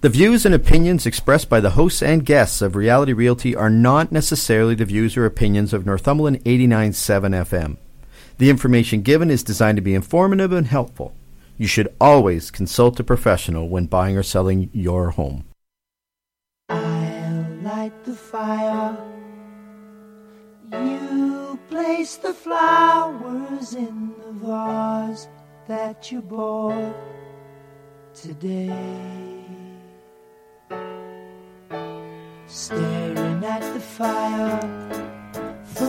The views and opinions expressed by the hosts and guests of Reality Realty are not necessarily the views or opinions of Northumberland 89.7 FM. The information given is designed to be informative and helpful. You should always consult a professional when buying or selling your home. I'll light the fire. You place the flowers in the vase that you bought today. Staring at the fire for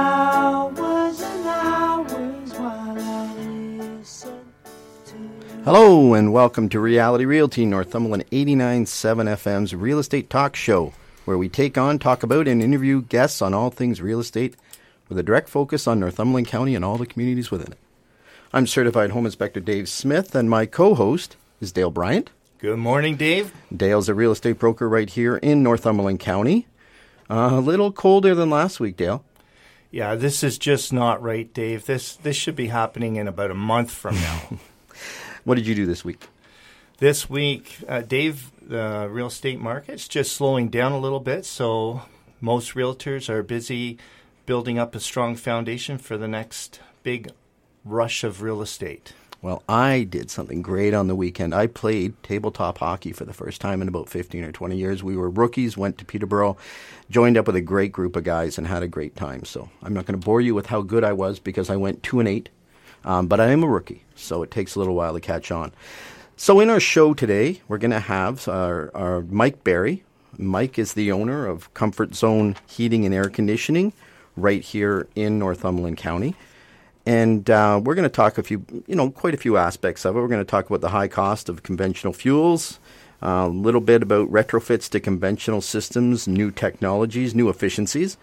hours and hours while I listen to... Hello and welcome to Reality Realty, Northumberland 89.7 FM's real estate talk show, where we talk about, and interview guests on all things real estate with a direct focus on Northumberland County and all the communities within it. I'm Certified Home Inspector Dave Smith, and my co-host is Dale Bryant. Good morning, Dave. Dale's a real estate broker right here in Northumberland County. A little colder than last week, Dale. Yeah, this is just not right, Dave. This should be happening in about a month from now. What did you do this week? This week, Dave, the real estate market's just slowing down a little bit, so most realtors are busy building up a strong foundation for the next big rush of real estate. Well, I did something great on the weekend. I played tabletop hockey for the first time in about 15 or 20 years. We were rookies, went to Peterborough, joined up with a great group of guys, and had a great time. So I'm not going to bore you with how good I was because I went 2-8, but I am a rookie, so it takes a little while to catch on. So in our show today, we're going to have our Mike Barry. Mike is the owner of Comfort Zone Heating and Air Conditioning right here in Northumberland County. And we're going to talk quite a few aspects of it. We're going to talk about the high cost of conventional fuels, a little bit about retrofits to conventional systems, new technologies, new efficiencies,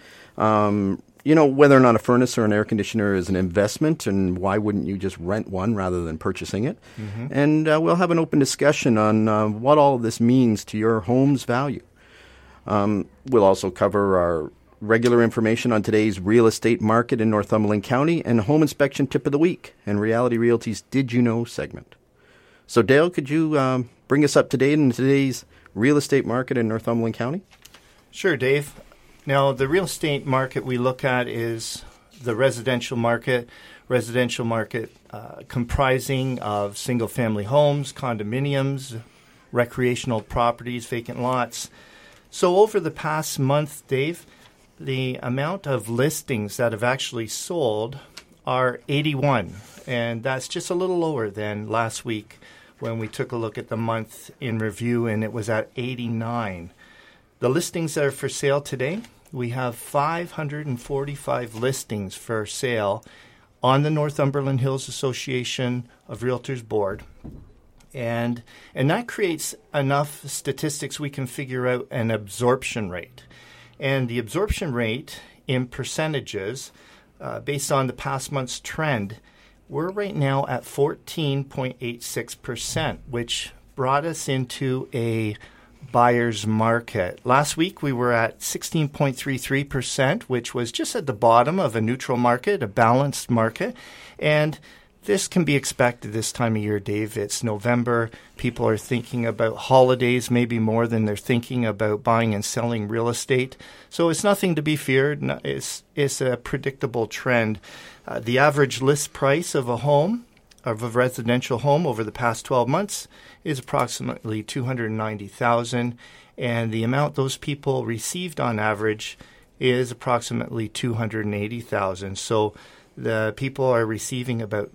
whether or not a furnace or an air conditioner is an investment, and why wouldn't you just rent one rather than purchasing it? Mm-hmm. And we'll have an open discussion on what all of this means to your home's value. We'll also cover our regular information on today's real estate market in Northumberland County, and home inspection tip of the week, and Reality Realty's Did You Know segment. So Dale, could you bring us up to date in today's real estate market in Northumberland County? Sure, Dave. Now, the real estate market we look at is the residential market comprising of single-family homes, condominiums, recreational properties, vacant lots. So over the past month, Dave, the amount of listings that have actually sold are 81, and that's just a little lower than last week when we took a look at the month in review, and it was at 89. The listings that are for sale today, we have 545 listings for sale on the Northumberland Hills Association of Realtors board. And that creates enough statistics we can figure out an absorption rate. And the absorption rate in percentages, based on the past month's trend, we're right now at 14.86%, which brought us into a buyer's market. Last week we were at 16.33%, which was just at the bottom of a neutral market, a balanced market. And this can be expected this time of year, Dave. It's November. People are thinking about holidays maybe more than they're thinking about buying and selling real estate. So it's nothing to be feared. It's a predictable trend. The average list price of a residential home over the past 12 months is approximately $290,000, and the amount those people received on average is approximately $280,000. So the people are receiving about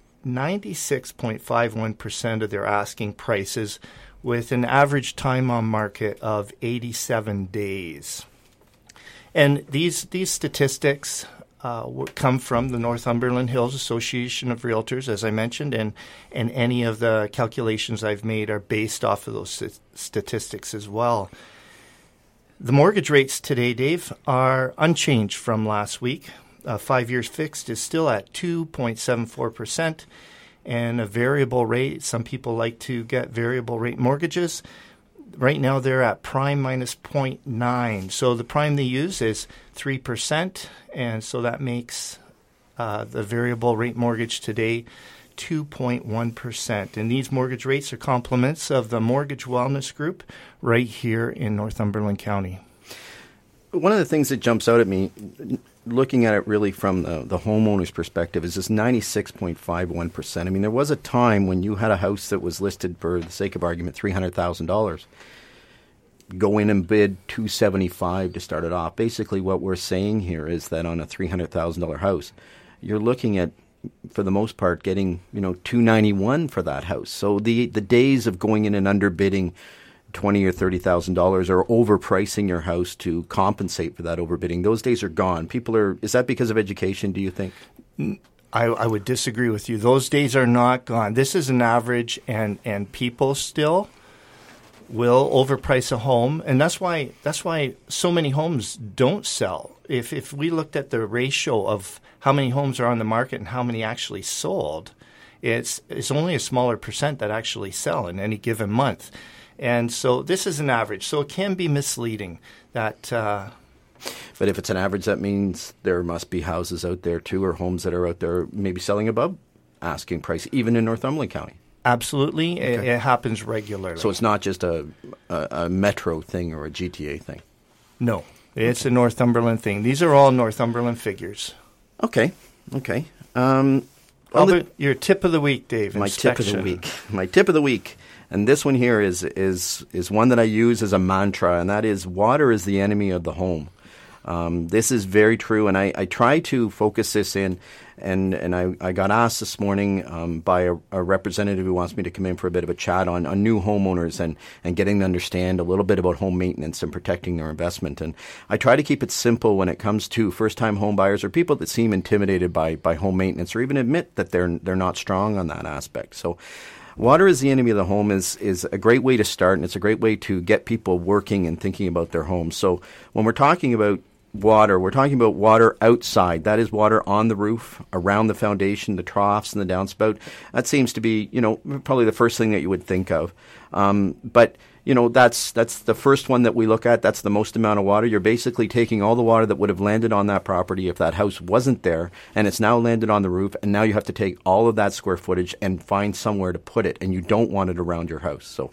96.51% of their asking prices, with an average time on market of 87 days. And these statistics come from the Northumberland Hills Association of Realtors, as I mentioned, and any of the calculations I've made are based off of those statistics as well. The mortgage rates today, Dave, are unchanged from last week. 5 years fixed is still at 2.74%, and a variable rate, some people like to get variable rate mortgages. Right now they're at prime minus 0.9. So the prime they use is 3%, and so that makes the variable rate mortgage today 2.1%. And these mortgage rates are complements of the Mortgage Wellness Group right here in Northumberland County. One of the things that jumps out at me, looking at it really from the homeowner's perspective, is this 96.51%. I mean, there was a time when you had a house that was listed, for the sake of argument, $300,000. Go in and bid $275,000 to start it off. Basically, what we're saying here is that on a $300,000 house, you're looking at, for the most part, getting $291,000 for that house. So the days of going in and underbidding $20,000 or $30,000 or overpricing your house to compensate for that overbidding, those days are gone. Is that because of education, do you think? I would disagree with you. Those days are not gone. This is an average, and people still will overprice a home, and that's why so many homes don't sell. If we looked at the ratio of how many homes are on the market and how many actually sold, it's only a smaller percent that actually sell in any given month. And so this is an average. So it can be misleading that. But if it's an average, that means there must be houses out there too, or homes that are out there maybe selling above asking price, even in Northumberland County. Absolutely. Okay. It happens regularly. So it's not just a metro thing or a GTA thing? No, it's a Northumberland thing. These are all Northumberland figures. Okay. Your tip of the week, Dave. My tip of the week. And this one here is one that I use as a mantra, and that is, water is the enemy of the home. This is very true, and I try to focus this in, and I got asked this morning by a representative who wants me to come in for a bit of a chat on new homeowners and getting to understand a little bit about home maintenance and protecting their investment. And I try to keep it simple when it comes to first-time home buyers or people that seem intimidated by home maintenance or even admit that they're not strong on that aspect. So water is the enemy of the home is a great way to start, and it's a great way to get people working and thinking about their homes. So when we're talking about water, we're talking about water outside. That is water on the roof, around the foundation, the troughs and the downspout. That seems to be, probably the first thing that you would think of. But that's the first one that we look at. That's the most amount of water. You're basically taking all the water that would have landed on that property if that house wasn't there, and it's now landed on the roof, and now you have to take all of that square footage and find somewhere to put it, and you don't want it around your house. So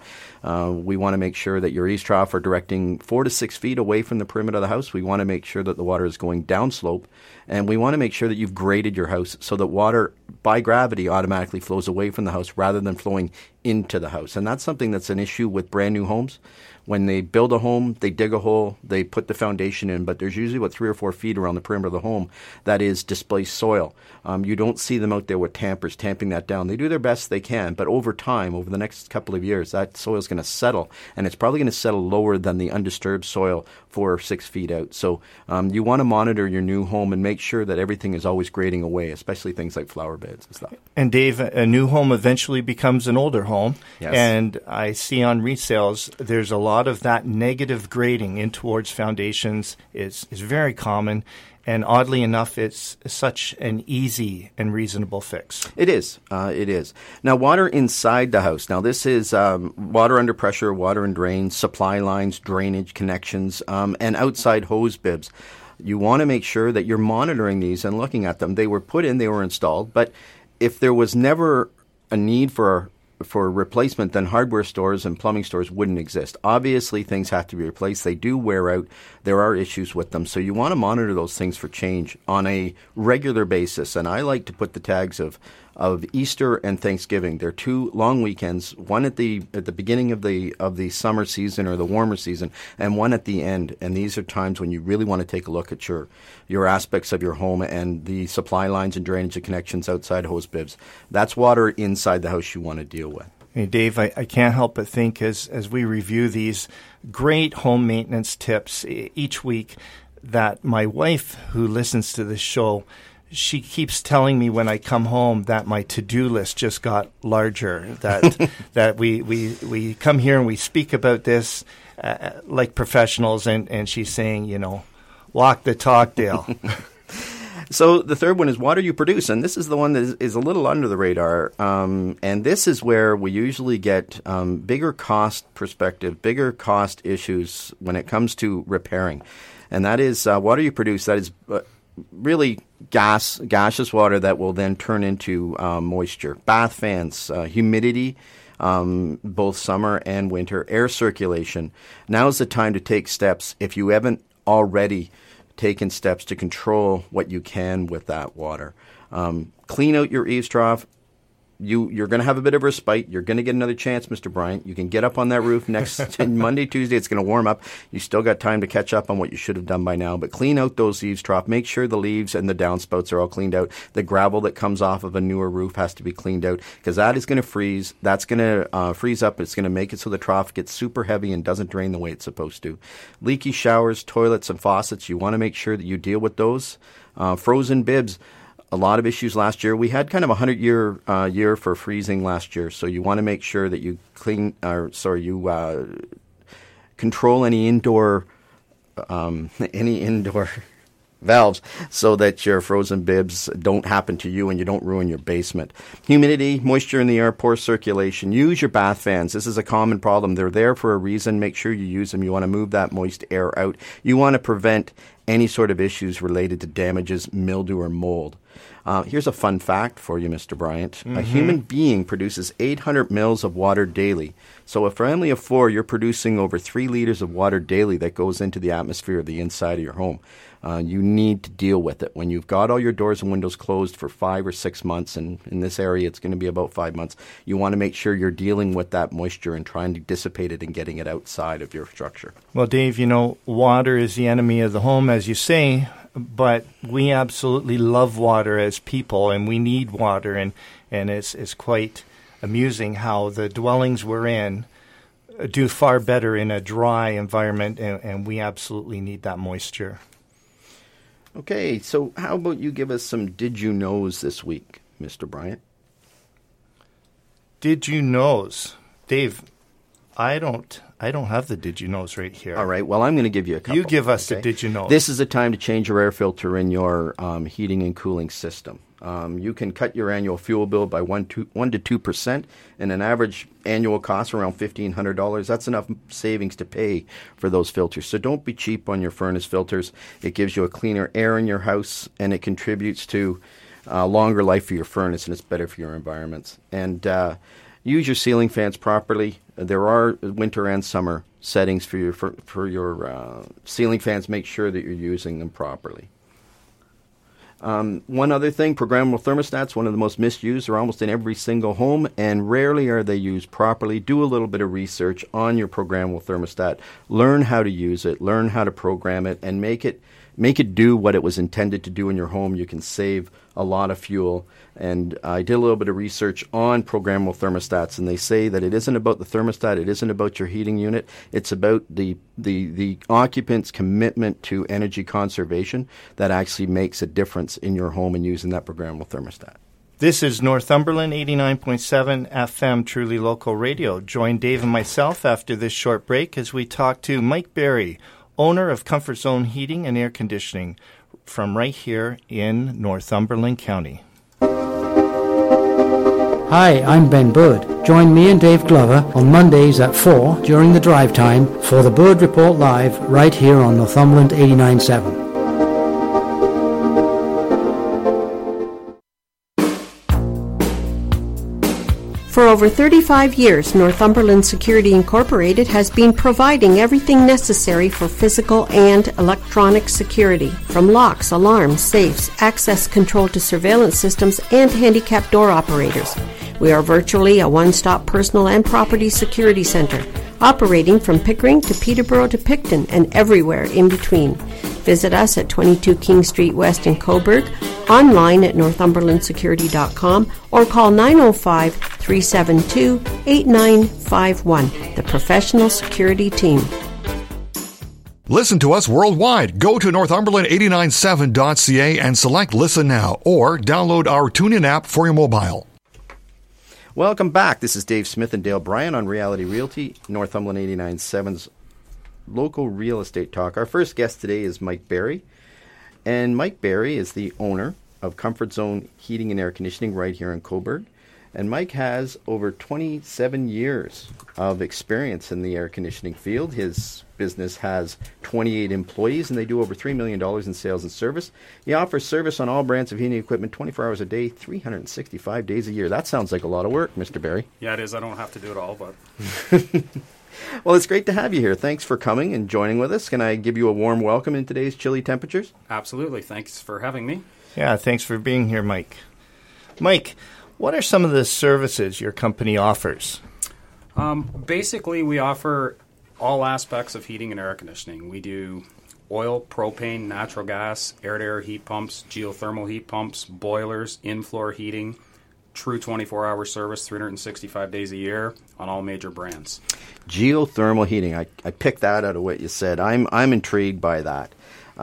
we want to make sure that your eaves trough are directing 4 to 6 feet away from the perimeter of the house. We want to make sure that the water is going downslope, and we want to make sure that you've graded your house so that water, by gravity, automatically flows away from the house rather than flowing into the house. And that's something that's an issue with brand new homes. When they build a home, they dig a hole, they put the foundation in, but there's usually 3 or 4 feet around the perimeter of the home that is displaced soil. You don't see them out there with tampers tamping that down. They do their best they can, but over time, over the next couple of years, that soil is going to settle, and it's probably going to settle lower than the undisturbed soil 4 or 6 feet out. So you want to monitor your new home and make sure that everything is always grading away, especially things like flower beds and stuff. And Dave, a new home eventually becomes an older home. Yes. And I see on resales, there's a lot of that negative grading in towards foundations is very common. And oddly enough, it's such an easy and reasonable fix. It is. It is. Now, water inside the house. Now, this is water under pressure, water and drains, supply lines, drainage connections, and outside hose bibs. You want to make sure that you're monitoring these and looking at them. They were put in, they were installed, but if there was never a need for replacement, then hardware stores and plumbing stores wouldn't exist. Obviously, things have to be replaced. They do wear out. There are issues with them. So you want to monitor those things for change on a regular basis. And I like to put the tags of Easter and Thanksgiving. They're 2 long weekends, one at the beginning of the summer season or the warmer season, and one at the end. And these are times when you really want to take a look at your aspects of your home and the supply lines and drainage and connections outside hose bibs. That's water inside the house you want to deal with. Hey, Dave, I can't help but think as we review these great home maintenance tips each week that my wife, who listens to this show, she keeps telling me when I come home that my to-do list just got larger, that we come here and we speak about this like professionals, and she's saying, walk the talk, Dale. So the third one is water you produce, and this is the one that is a little under the radar, and this is where we usually get bigger cost perspective, bigger cost issues when it comes to repairing, and that is water you produce. That is really gaseous water that will then turn into moisture. Bath fans, humidity, both summer and winter, air circulation. Now's the time to take steps if you haven't already taken steps to control what you can with that water. Clean out your eaves trough. You're going to have a bit of respite. You're going to get another chance, Mr. Bryant. You can get up on that roof next Monday, Tuesday. It's going to warm up. You still got time to catch up on what you should have done by now. But clean out those eaves trough. Make sure the leaves and the downspouts are all cleaned out. The gravel that comes off of a newer roof has to be cleaned out because that is going to freeze. That's going to freeze up. It's going to make it so the trough gets super heavy and doesn't drain the way it's supposed to. Leaky showers, toilets, and faucets. You want to make sure that you deal with those. Frozen bibs. A lot of issues last year. We had kind of a 100-year year for freezing last year, so you want to make sure that you control any indoor valves so that your frozen bibs don't happen to you and you don't ruin your basement. Humidity, moisture in the air, poor circulation. Use your bath fans. This is a common problem. They're there for a reason. Make sure you use them. You want to move that moist air out. You want to prevent any sort of issues related to damages, mildew, or mold. Here's a fun fact for you, Mr. Bryant. Mm-hmm. A human being produces 800 mils of water daily. So a family of 4, you're producing over 3 liters of water daily that goes into the atmosphere of the inside of your home. You need to deal with it. When you've got all your doors and windows closed for 5 or 6 months, and in this area it's going to be about 5 months, you want to make sure you're dealing with that moisture and trying to dissipate it and getting it outside of your structure. Well, Dave, water is the enemy of the home, as you say, but we absolutely love water as people, and we need water, and it's quite amusing how the dwellings we're in do far better in a dry environment, and we absolutely need that moisture. Okay, so how about you give us some Did You Knows this week, Mr. Bryant? Did You Knows? Dave, I don't have the Did You Knows right here. All right, well, I'm going to give you a couple. You give us the Did You Knows. This is the time to change your air filter in your heating and cooling system. You can cut your annual fuel bill by 1 to 2%, and an average annual cost around $1,500. That's enough savings to pay for those filters. So don't be cheap on your furnace filters. It gives you a cleaner air in your house, and it contributes to longer life for your furnace, and it's better for your environments. And use your ceiling fans properly. There are winter and summer settings for your ceiling fans. Make sure that you're using them properly. One other thing, programmable thermostats, one of the most misused. They're almost in every single home, and rarely are they used properly. Do a little bit of research on your programmable thermostat. Learn how to use it, learn how to program it, and make it do what it was intended to do in your home. You can save a lot of fuel. And I did a little bit of research on programmable thermostats, and they say that it isn't about the thermostat, it isn't about your heating unit, it's about the occupant's commitment to energy conservation that actually makes a difference in your home and using that programmable thermostat. This is Northumberland 89.7 FM, truly local radio. Join Dave and myself after this short break as we talk to Mike Berry, owner of Comfort Zone Heating and Air Conditioning, from right here in Northumberland County. Hi, I'm Ben Bird. Join me and Dave Glover on Mondays at 4 during the drive time for the Bird Report Live right here on Northumberland 89.7. For over 35 years, Northumberland Security Incorporated has been providing everything necessary for physical and electronic security, from locks, alarms, safes, access control to surveillance systems, and handicapped door operators. We are virtually a one-stop personal and property security center, operating from Pickering to Peterborough to Picton and everywhere in between. Visit us at 22 King Street West in Coburg, online at northumberlandsecurity.com, or call 905-372-8951, the professional security team. Listen to us worldwide. Go to northumberland897.ca and select Listen Now, or download our TuneIn app for your mobile. Welcome back. This is Dave Smith and Dale Bryan on Reality Realty, Northumberland 89.7's local real estate talk. Our first guest today is Mike Berry, and Mike Berry is the owner of Comfort Zone Heating and Air Conditioning right here in Coburg. And Mike has over 27 years of experience in the air conditioning field. His business has 28 employees, and they do over $3 million in sales and service. He offers service on all brands of heating equipment 24 hours a day, 365 days a year. That sounds like a lot of work, Mr. Barry. Yeah, it is. I don't have to do it all, but... Well, it's great to have you here. Thanks for coming and joining with us. Can I give you a warm welcome in today's chilly temperatures? Absolutely. Thanks for having me. Yeah, thanks for being here, Mike. Mike, what are some of the services your company offers? Basically, we offer all aspects of heating and air conditioning. We do oil, propane, natural gas, air-to-air heat pumps, geothermal heat pumps, boilers, in-floor heating, true 24-hour service, 365 days a year on all major brands. Geothermal heating. I picked that out of what you said. I'm intrigued by that.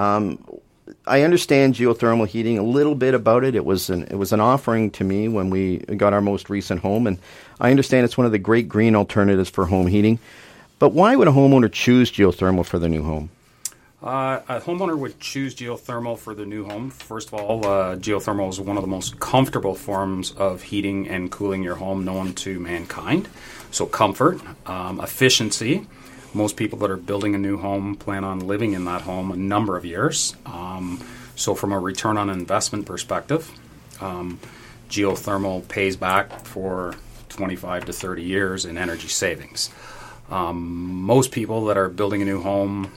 I understand geothermal heating a little bit about it. It was an offering to me when we got our most recent home, and I understand it's one of the great green alternatives for home heating. But why would a homeowner choose geothermal for their new home? A homeowner would choose geothermal for their new home. First of all, geothermal is one of the most comfortable forms of heating and cooling your home known to mankind. So comfort, efficiency. Most people that are building a new home plan on living in that home a number of years. So from a return on investment perspective, geothermal pays back for 25 to 30 years in energy savings. Most people that are building a new home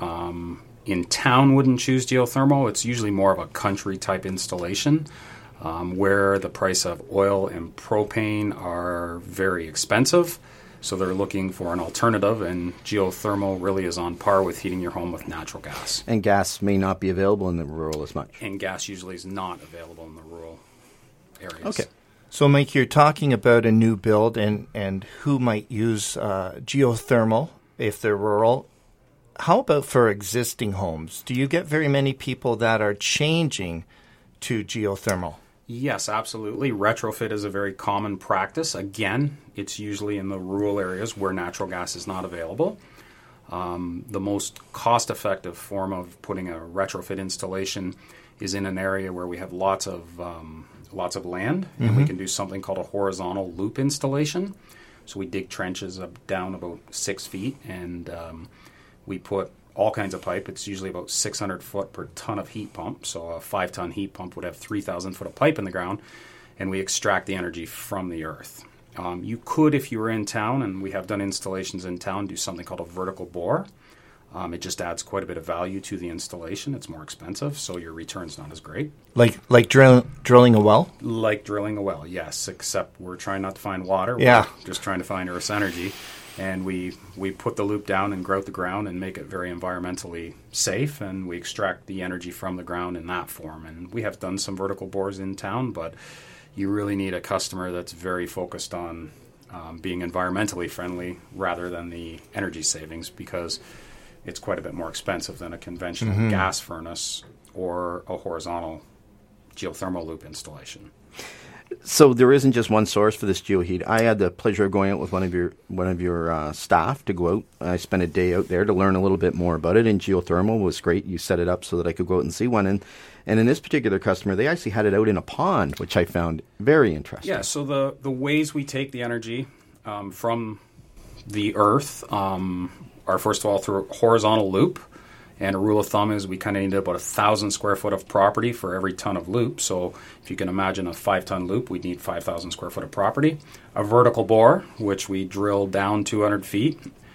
in town wouldn't choose geothermal. It's usually more of a country type installation where the price of oil and propane are very expensive. So they're looking for an alternative, and geothermal really is on par with heating your home with natural gas. And gas may not be available in the rural as much. And gas usually is not available in the rural areas. Okay. So, Mike, you're talking about a new build and who might use geothermal if they're rural. How about for existing homes? Do you get very many people that are changing to geothermal? Yes, absolutely. Retrofit is a very common practice. Again, it's usually in the rural areas where natural gas is not available. The most cost-effective form of putting a retrofit installation is in an area where we have lots of land, and we can do something called a horizontal loop installation. So we dig trenches down about 6 feet, and we put all kinds of pipe. It's usually about 600 foot per ton of heat pump. So a 5-ton heat pump would have 3,000 foot of pipe in the ground, and we extract the energy from the earth. You could, if you were in town, and we have done installations in town, do something called a vertical bore. It just adds quite a bit of value to the installation. It's more expensive, so your return's not as great. Like drilling a well? Like drilling a well, yes, except we're trying not to find water. Yeah. We're just trying to find earth's energy. And we put the loop down and grout the ground and make it very environmentally safe, and we extract the energy from the ground in that form. And we have done some vertical bores in town, but you really need a customer that's very focused on being environmentally friendly rather than the energy savings, because it's quite a bit more expensive than a conventional gas furnace or a horizontal geothermal loop installation. So there isn't just one source for this geoheat. I had the pleasure of going out with one of your staff to go out. I spent a day out there to learn a little bit more about it, and geothermal was great. You set it up so that I could go out and see one. And in this particular customer, they actually had it out in a pond, which I found very interesting. Yeah, so the ways we take the energy from the earth are, first of all, through a horizontal loop. And a rule of thumb is we kind of need about 1,000 square foot of property for every ton of loop. So if you can imagine a 5-ton loop, we'd need 5,000 square foot of property. A vertical bore, which we drill down 200 feet,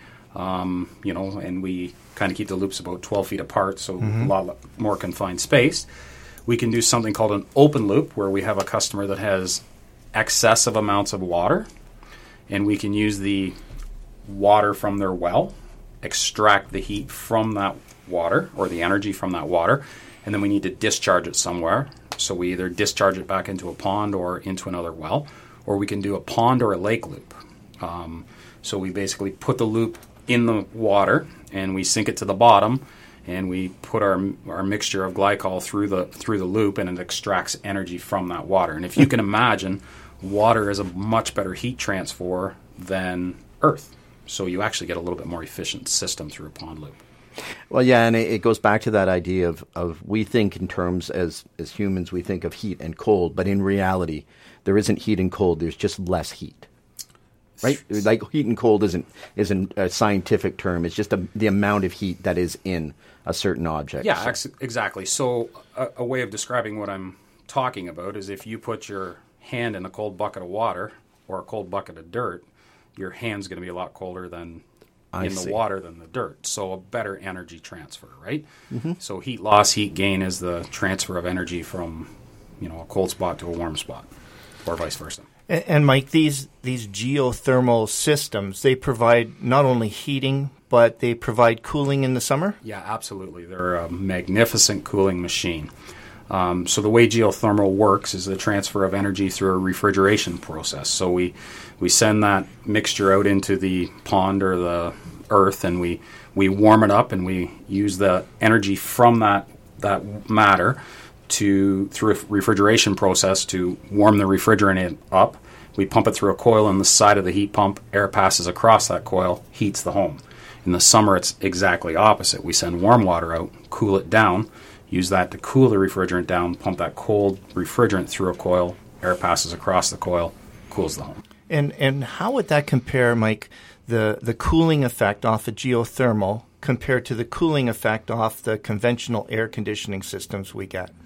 and we kind of keep the loops about 12 feet apart, so a lot more confined space. We can do something called an open loop, where we have a customer that has excessive amounts of water, and we can use the water from their well, extract the heat from that water or the energy from that water, and then we need to discharge it somewhere. So we either discharge it back into a pond or into another well, or we can do a pond or a lake loop. So we basically put the loop in the water and we sink it to the bottom, and we put our mixture of glycol through the loop, and it extracts energy from that water. And if you can imagine, water is a much better heat transfer than earth. So you actually get a little bit more efficient system through a pond loop. Well, yeah, and it goes back to that idea of we think in terms as humans, we think of heat and cold, but in reality, there isn't heat and cold. There's just less heat, right? Like heat and cold isn't a scientific term. It's just the amount of heat that is in a certain object. Yeah, exactly. So a way of describing what I'm talking about is if you put your hand in a cold bucket of water or a cold bucket of dirt, your hand's going to be a lot colder than the water than the dirt. So a better energy transfer, right? Mm-hmm. So heat loss, heat gain is the transfer of energy from, a cold spot to a warm spot, or vice versa. And Mike, these geothermal systems, they provide not only heating, but they provide cooling in the summer? Yeah, absolutely. They're a magnificent cooling machine. So the way geothermal works is the transfer of energy through a refrigeration process. So we send that mixture out into the pond or the earth, and we warm it up, and we use the energy from that matter through a refrigeration process to warm the refrigerant up. We pump it through a coil on the side of the heat pump. Air passes across that coil, heats the home. In the summer, it's exactly opposite. We send warm water out, cool it down, use that to cool the refrigerant down, pump that cold refrigerant through a coil, air passes across the coil, cools the home. And how would that compare, Mike, the cooling effect off a geothermal compared to the cooling effect off the conventional air conditioning systems we get?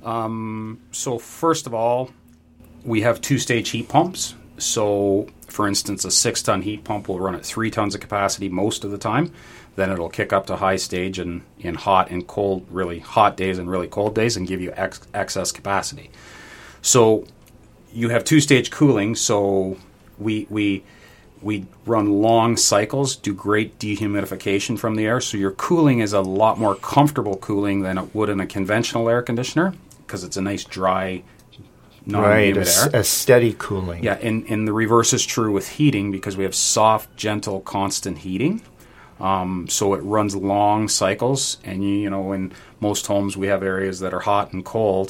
So first of all, we have two-stage heat pumps. So, for instance, a 6-ton heat pump will run at 3 tons of capacity most of the time. Then it'll kick up to high stage in hot and cold, really hot days and really cold days, and give you excess capacity. So you have two-stage cooling, so we run long cycles, do great dehumidification from the air, so your cooling is a lot more comfortable cooling than it would in a conventional air conditioner, because it's a nice dry, non-humid air. A steady cooling. Yeah, and the reverse is true with heating, because we have soft, gentle, constant heating. So it runs long cycles, and in most homes we have areas that are hot and cold.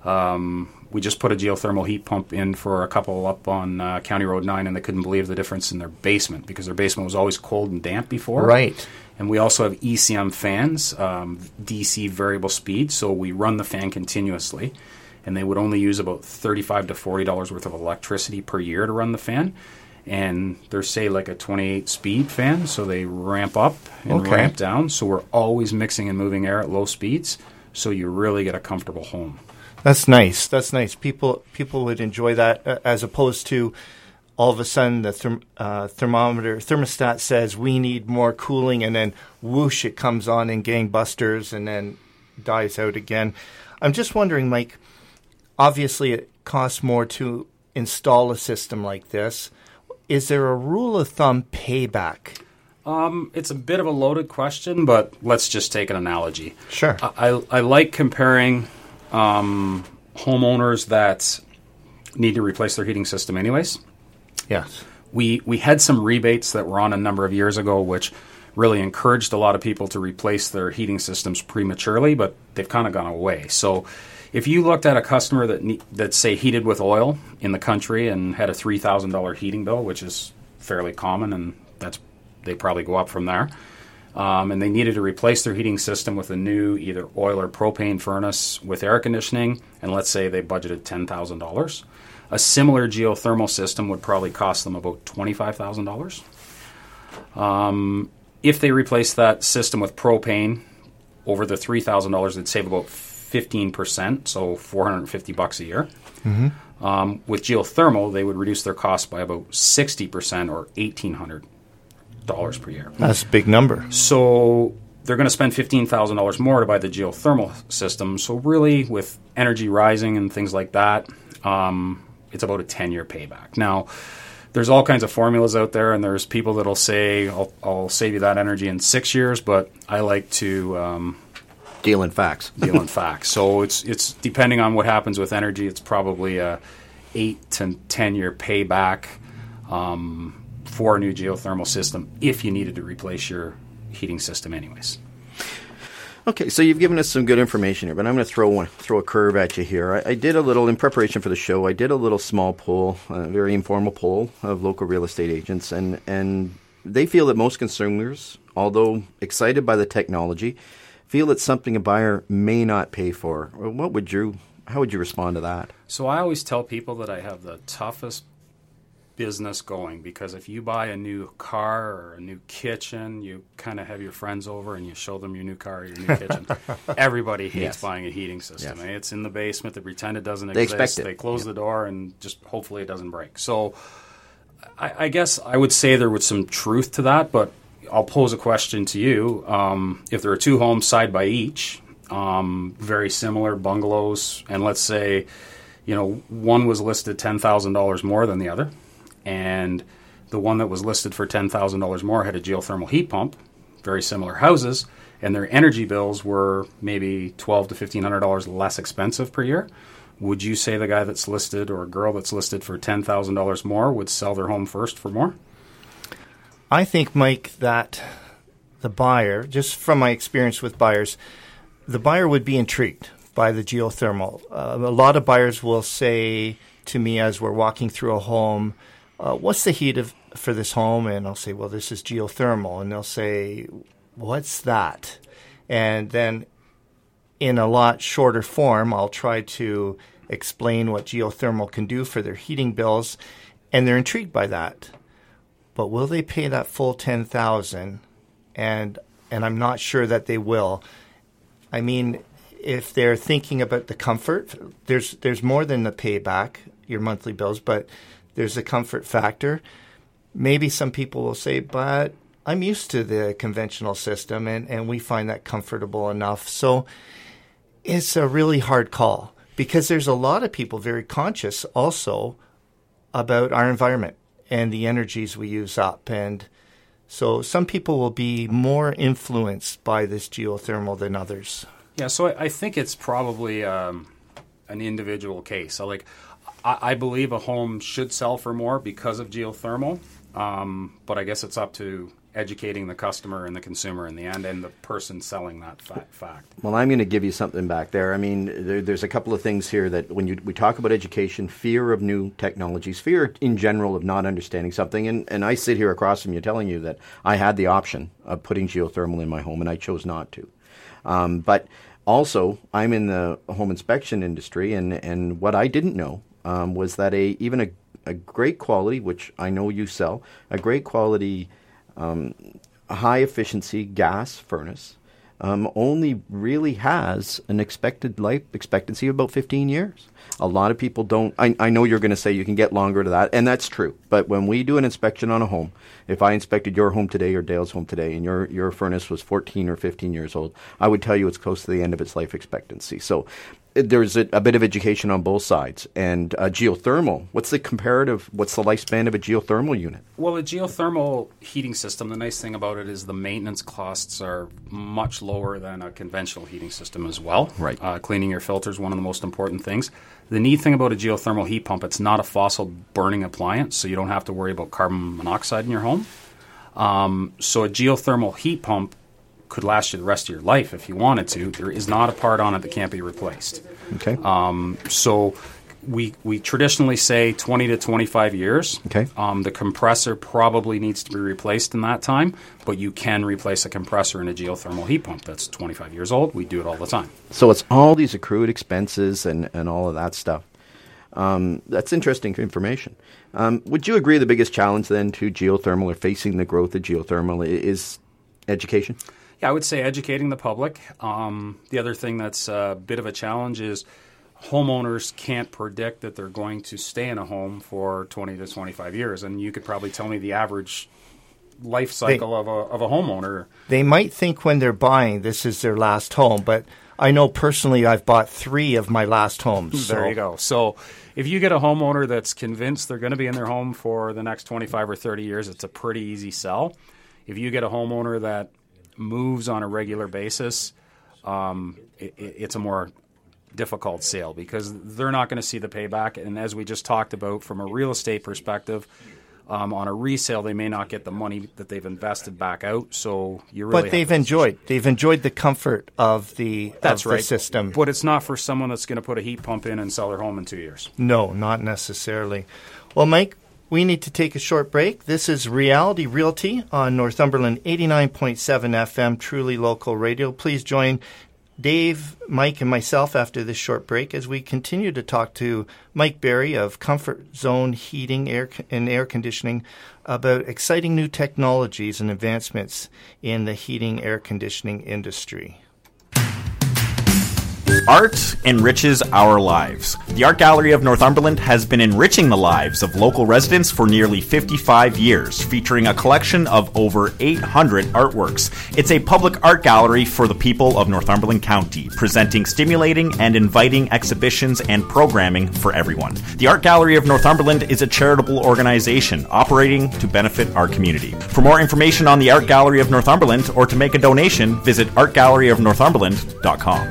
We just put a geothermal heat pump in for a couple up on County Road 9, and they couldn't believe the difference in their basement, because their basement was always cold and damp before. Right. And we also have ECM fans, DC variable speed, so we run the fan continuously, and they would only use about $35 to $40 worth of electricity per year to run the fan. And they're, say, like a 28-speed fan, so they ramp up and ramp down. So we're always mixing and moving air at low speeds, so you really get a comfortable home. That's nice. That's nice. People would enjoy that, as opposed to all of a sudden the thermostat says we need more cooling, and then whoosh, it comes on in gangbusters and then dies out again. I'm just wondering, Mike, obviously it costs more to install a system like this. Is there a rule of thumb payback? It's a bit of a loaded question, but let's just take an analogy. Sure. I like comparing homeowners that need to replace their heating system anyways. Yes. We had some rebates that were on a number of years ago, which really encouraged a lot of people to replace their heating systems prematurely, but they've kind of gone away. So if you looked at a customer that say heated with oil in the country and had a $3,000 heating bill, which is fairly common, and they probably go up from there, and they needed to replace their heating system with a new either oil or propane furnace with air conditioning, and let's say they budgeted $10,000, a similar geothermal system would probably cost them about $25,000. If they replace that system with propane over the $3,000, they'd save about 15%, so $450 a year. Mm-hmm. With geothermal, they would reduce their cost by about 60%, or $1,800 per year. That's a big number. So they're going to spend $15,000 more to buy the geothermal system. So really, with energy rising and things like that, it's about a 10-year payback. Now, there's all kinds of formulas out there, and there's people that'll say, I'll save you that energy in 6 years, but I like to deal in facts. So it's depending on what happens with energy, it's probably a 8 to 10-year payback for a new geothermal system if you needed to replace your heating system anyways. Okay, so you've given us some good information here, but I'm going to throw a curve at you here. I did a little, in preparation for the show, I did a little small poll, a very informal poll of local real estate agents, and they feel that most consumers although excited by the technology, feel it's something a buyer may not pay for. How would you respond to that? So I always tell people that I have the toughest business going, because if you buy a new car or a new kitchen, you kind of have your friends over and you show them your new car or your new kitchen. Everybody hates buying a heating system. Yes. It's in the basement. They pretend it doesn't They exist. expect it. They close the door and just hopefully it doesn't break. So I guess I would say there was some truth to that, but I'll pose a question to you. If there are two homes side by each, very similar bungalows, and let's say, one was listed $10,000 more than the other, and the one that was listed for $10,000 more had a geothermal heat pump, very similar houses, and their energy bills were maybe $1,200 to $1,500 less expensive per year. Would you say the guy that's listed or a girl that's listed for $10,000 more would sell their home first for more? I think, Mike, that the buyer, just from my experience with buyers, the buyer would be intrigued by the geothermal. A lot of buyers will say to me as we're walking through a home, what's the heat for this home? And I'll say, well, this is geothermal. And they'll say, what's that? And then in a lot shorter form, I'll try to explain what geothermal can do for their heating bills. And they're intrigued by that. But will they pay that full $10,000? And I'm not sure that they will. I mean, if they're thinking about the comfort, there's more than the payback, your monthly bills, but there's a comfort factor. Maybe some people will say, but I'm used to the conventional system, and we find that comfortable enough. So it's a really hard call, because there's a lot of people very conscious also about our environment and the energies we use up. And so some people will be more influenced by this geothermal than others. Yeah, so I think it's probably an individual case. So I believe a home should sell for more because of geothermal, but I guess it's up to educating the customer and the consumer in the end, and the person selling that fact. Well, I'm going to give you something back there. I mean, there's a couple of things here that when we talk about education, fear of new technologies, fear in general of not understanding something, and I sit here across from you telling you that I had the option of putting geothermal in my home, and I chose not to. But also, I'm in the home inspection industry, and what I didn't know was that even a great quality, which I know you sell, a great quality high efficiency gas furnace only really has an expected life expectancy of about 15 years. A lot of people don't. I know you're going to say you can get longer to that, and that's true. But when we do an inspection on a home, if I inspected your home today or Dale's home today, and your furnace was 14 or 15 years old, I would tell you it's close to the end of its life expectancy. So there's a bit of education on both sides. And geothermal, what's the lifespan of a geothermal unit? Well, a geothermal heating system, the nice thing about it is the maintenance costs are much lower than a conventional heating system as well. Right. Cleaning your filter is one of the most important things. The neat thing about a geothermal heat pump, it's not a fossil burning appliance, so you don't have to worry about carbon monoxide in your home. So a geothermal heat pump could last you the rest of your life if you wanted to. There is not a part on it that can't be replaced. Okay. So we traditionally say 20 to 25 years. Okay. The compressor probably needs to be replaced in that time, but you can replace a compressor in a geothermal heat pump that's 25 years old. We do it all the time. So it's all these accrued expenses and all of that stuff. That's interesting information. Would you agree the biggest challenge then to geothermal or facing the growth of geothermal is education? Yeah, I would say educating the public. The other thing that's a bit of a challenge is homeowners can't predict that they're going to stay in a home for 20 to 25 years. And you could probably tell me the average life cycle of a homeowner. They might think when they're buying this is their last home, but I know personally I've bought 3 of my last homes. There you go. So if you get a homeowner that's convinced they're going to be in their home for the next 25 or 30 years, it's a pretty easy sell. If you get a homeowner that moves on a regular basis, it's a more difficult sale because they're not going to see the payback. And as we just talked about from a real estate perspective, on a resale, they may not get the money that they've invested back out. So you really But they've enjoyed the comfort of the system. But it's not for someone that's going to put a heat pump in and sell their home in 2 years. No, not necessarily. Well, Mike, We need to take a short break. This is Reality Realty on Northumberland 89.7 FM, truly local radio. Please join Dave, Mike, and myself after this short break as we continue to talk to Mike Berry of Comfort Zone Heating and Air Conditioning about exciting new technologies and advancements in the heating air conditioning industry. Art enriches our lives. The Art Gallery of Northumberland has been enriching the lives of local residents for nearly 55 years, featuring a collection of over 800 artworks. It's a public art gallery for the people of Northumberland County, presenting stimulating and inviting exhibitions and programming for everyone. The Art Gallery of Northumberland is a charitable organization operating to benefit our community. For more information on the Art Gallery of Northumberland or to make a donation, visit artgalleryofnorthumberland.com.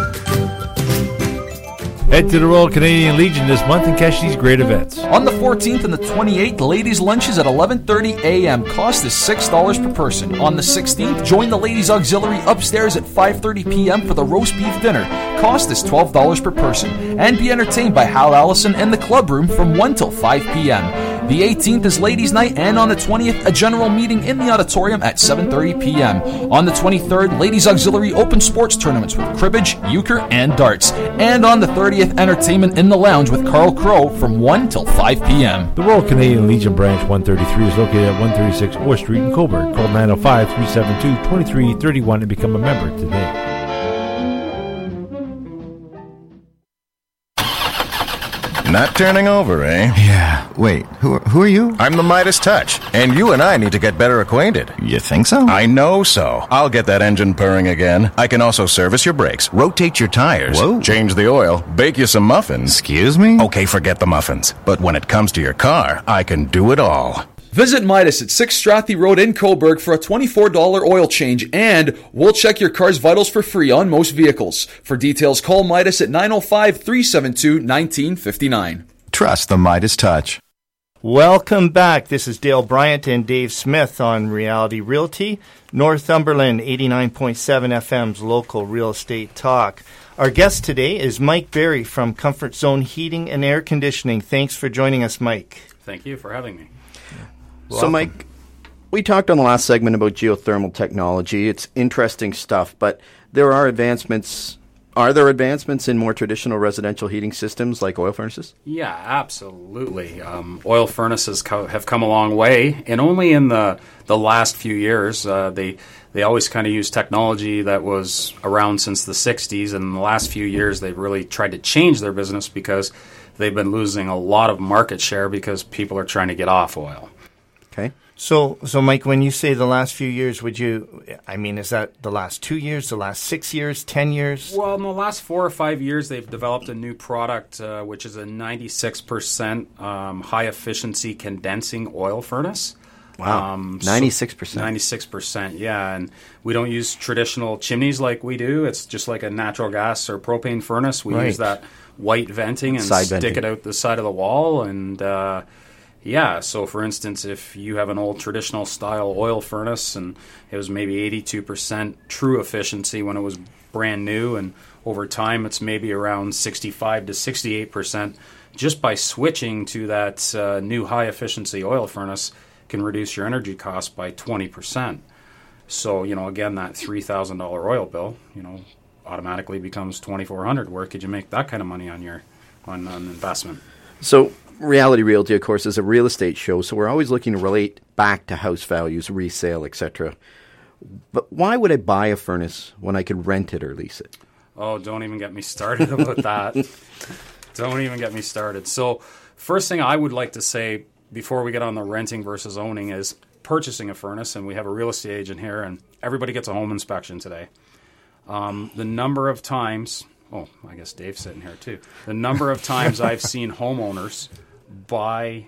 Head to the Royal Canadian Legion this month and catch these great events. On the 14th and the 28th, ladies' lunches at 11:30 a.m. Cost is $6 per person. On the 16th, join the Ladies' Auxiliary upstairs at 5:30 p.m. for the roast beef dinner. Cost is $12 per person. And be entertained by Hal Allison and the Club Room from 1 till 5 p.m. The 18th is Ladies' Night, and on the 20th, a general meeting in the auditorium at 7:30 p.m. On the 23rd, Ladies' Auxiliary Open Sports Tournaments with cribbage, euchre, and darts. And on the 30th, entertainment in the lounge with Carl Crow from 1 till 5 p.m. The Royal Canadian Legion Branch 133 is located at 136 Orr Street in Cobourg. Call 905-372-2331 and become a member today. Not turning over, eh? Yeah. Wait, who are you? I'm the Midas Touch, and you and I need to get better acquainted. You think so? I know so. I'll get that engine purring again. I can also service your brakes, rotate your tires, Whoa. change the oil, bake you some muffins. Excuse me? Okay, forget the muffins. But when it comes to your car, I can do it all. Visit Midas at 6 Strathy Road in Cobourg for a $24 oil change, and we'll check your car's vitals for free on most vehicles. For details, call Midas at 905-372-1959. Trust the Midas Touch. Welcome back. This is Dale Bryant and Dave Smith on Reality Realty, Northumberland 89.7 FM's local real estate talk. Our guest today is Mike Berry from Comfort Zone Heating and Air Conditioning. Thanks for joining us, Mike. Thank you for having me. So, Mike, we talked on the last segment about geothermal technology. It's interesting stuff, but there are advancements. Are there advancements in more traditional residential heating systems like oil furnaces? Yeah, absolutely. Oil furnaces have come a long way, and only in the last few years. They always kind of use technology that was around since the 60s, and in the last few years they've really tried to change their business because they've been losing a lot of market share because people are trying to get off oil. Okay. So Mike, when you say the last few years, is that the last 2 years, the last 6 years, 10 years? Well, in the last 4 or 5 years, they've developed a new product, which is a 96% high-efficiency condensing oil furnace. Wow, 96%. 96%, yeah. And we don't use traditional chimneys like we do. It's just like a natural gas or propane furnace. We use that white venting and stick it out the side of the wall, and yeah, so for instance, if you have an old traditional style oil furnace and it was maybe 82% true efficiency when it was brand new, and over time it's maybe around 65 to 68%, just by switching to that new high efficiency oil furnace can reduce your energy costs by 20%. So, again, that $3,000 oil bill, automatically becomes $2,400. Where could you make that kind of money on investment? So, Reality Realty, of course, is a real estate show, so we're always looking to relate back to house values, resale, etc. But why would I buy a furnace when I could rent it or lease it? Oh, don't even get me started about that. Don't even get me started. So, first thing I would like to say before we get on the renting versus owning is purchasing a furnace, and we have a real estate agent here, and everybody gets a home inspection today. The number of times... Oh, I guess Dave's sitting here too. The number of times I've seen homeowners buy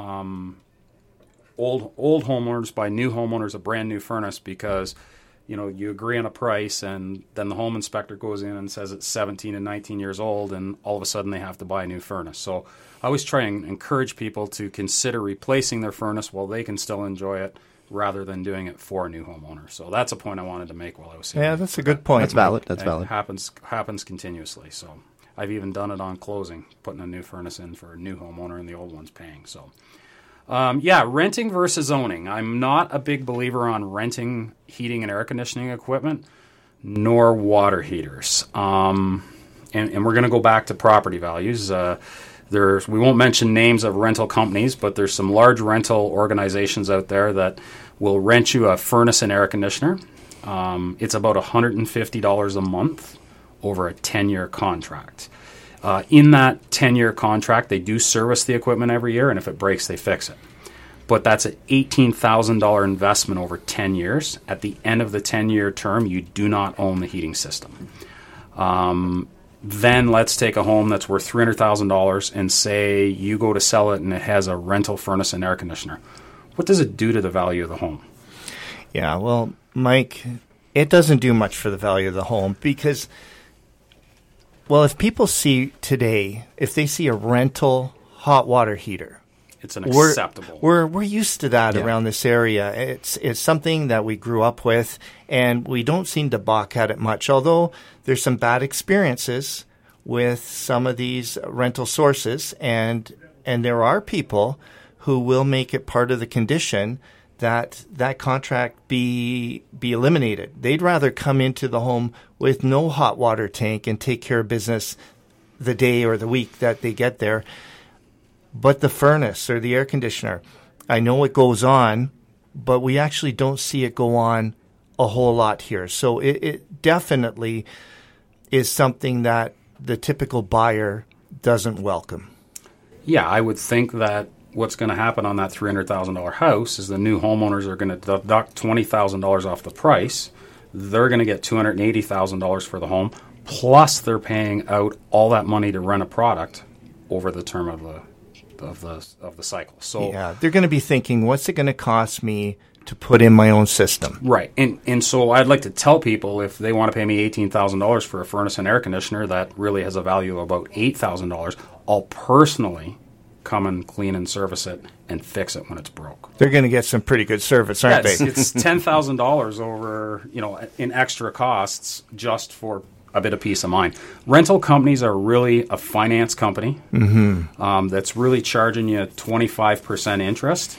old homeowners buy new homeowners a brand new furnace because you agree on a price, and then the home inspector goes in and says it's 17 and 19 years old, and all of a sudden they have to buy a new furnace. So I always try and encourage people to consider replacing their furnace while they can still enjoy it, rather than doing it for a new homeowner. So that's a point I wanted to make while I was saying. Yeah, that's a good point. That's valid. That's valid. It happens continuously. So I've even done it on closing, putting a new furnace in for a new homeowner and the old one's paying. So Renting versus owning. I'm not a big believer on renting heating and air conditioning equipment, nor water heaters. And we're going to go back to property values. We won't mention names of rental companies, but there's some large rental organizations out there that will rent you a furnace and air conditioner. It's about $150 a month over a 10-year contract. In that 10-year contract, they do service the equipment every year, and if it breaks, they fix it. But that's an $18,000 investment over 10 years. At the end of the 10-year term, you do not own the heating system. Then let's take a home that's worth $300,000 and say you go to sell it and it has a rental furnace and air conditioner. What does it do to the value of the home? Yeah, well, Mike, it doesn't do much for the value of the home because, well, if people see today, if they see a rental hot water heater, it's unacceptable. We're used to that around this area. It's something that we grew up with, and we don't seem to balk at it much, although there's some bad experiences with some of these rental sources, and there are people who will make it part of the condition that contract be eliminated. They'd rather come into the home with no hot water tank and take care of business the day or the week that they get there. But the furnace or the air conditioner, I know it goes on, but we actually don't see it go on a whole lot here. So it definitely is something that the typical buyer doesn't welcome. Yeah, I would think that what's going to happen on that $300,000 house is the new homeowners are going to deduct $20,000 off the price. They're going to get $280,000 for the home, plus they're paying out all that money to rent a product over the term of the cycle. So yeah, they're going to be thinking, what's it going to cost me to put in my own system? Right. And so I'd like to tell people if they want to pay me $18,000 for a furnace and air conditioner that really has a value of about $8,000, I'll personally come and clean and service it and fix it when it's broke. They're going to get some pretty good service, aren't they? It's $10,000 over, in extra costs just for a bit of peace of mind. Rental companies are really a finance company that's really charging you 25% interest,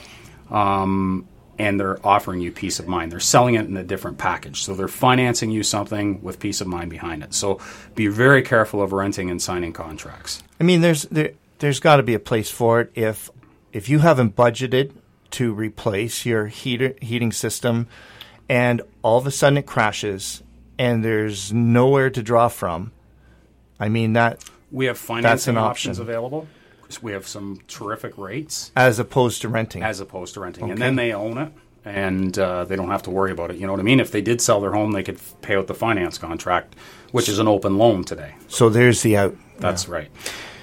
and they're offering you peace of mind. They're selling it in a different package. So they're financing you something with peace of mind behind it. So be very careful of renting and signing contracts. I mean, there's got to be a place for it if you haven't budgeted to replace your heating system and all of a sudden it crashes and there's nowhere to draw from. I mean, we have financing options available. We have some terrific rates. As opposed to renting. Okay. And then they own it, and they don't have to worry about it. You know what I mean? If they did sell their home, they could pay out the finance contract, which is an open loan today. So there's the out. That's right.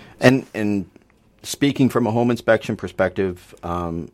And speaking from a home inspection perspective, I'm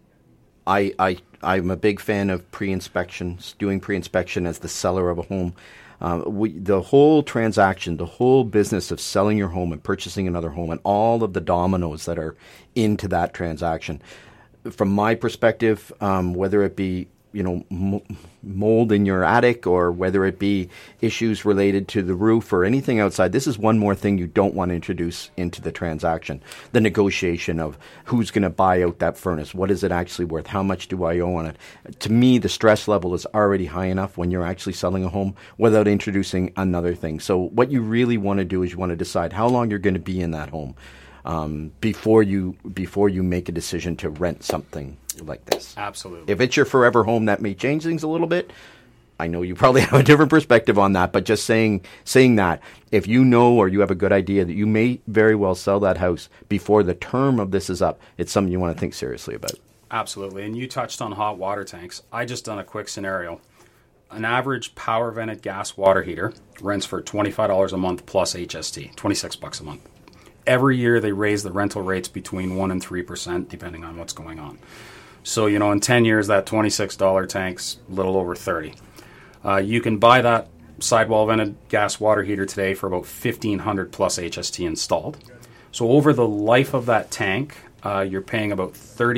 a big fan of pre-inspections, doing pre-inspection as the seller of a home. The whole transaction, the whole business of selling your home and purchasing another home and all of the dominoes that are into that transaction. From my perspective, whether it be mold in your attic or whether it be issues related to the roof or anything outside, this is one more thing you don't want to introduce into the transaction. The negotiation of who's going to buy out that furnace, what is it actually worth, how much do I owe on it. To me, the stress level is already high enough when you're actually selling a home without introducing another thing. So what you really want to do is you want to decide how long you're going to be in that home before you make a decision to rent something like this. Absolutely. If it's your forever home, that may change things a little bit. I know you probably have a different perspective on that, but just saying that, if you know or you have a good idea that you may very well sell that house before the term of this is up, it's something you want to think seriously about. Absolutely. And you touched on hot water tanks. I just done a quick scenario. An average power vented gas water heater rents for $25 a month plus HST, $26 a month. Every year they raise the rental rates between 1% and 3%, depending on what's going on. So, in 10 years, that $26 tank's a little over $30. You can buy that sidewall vented gas water heater today for about $1,500 plus HST installed. So over the life of that tank, you're paying about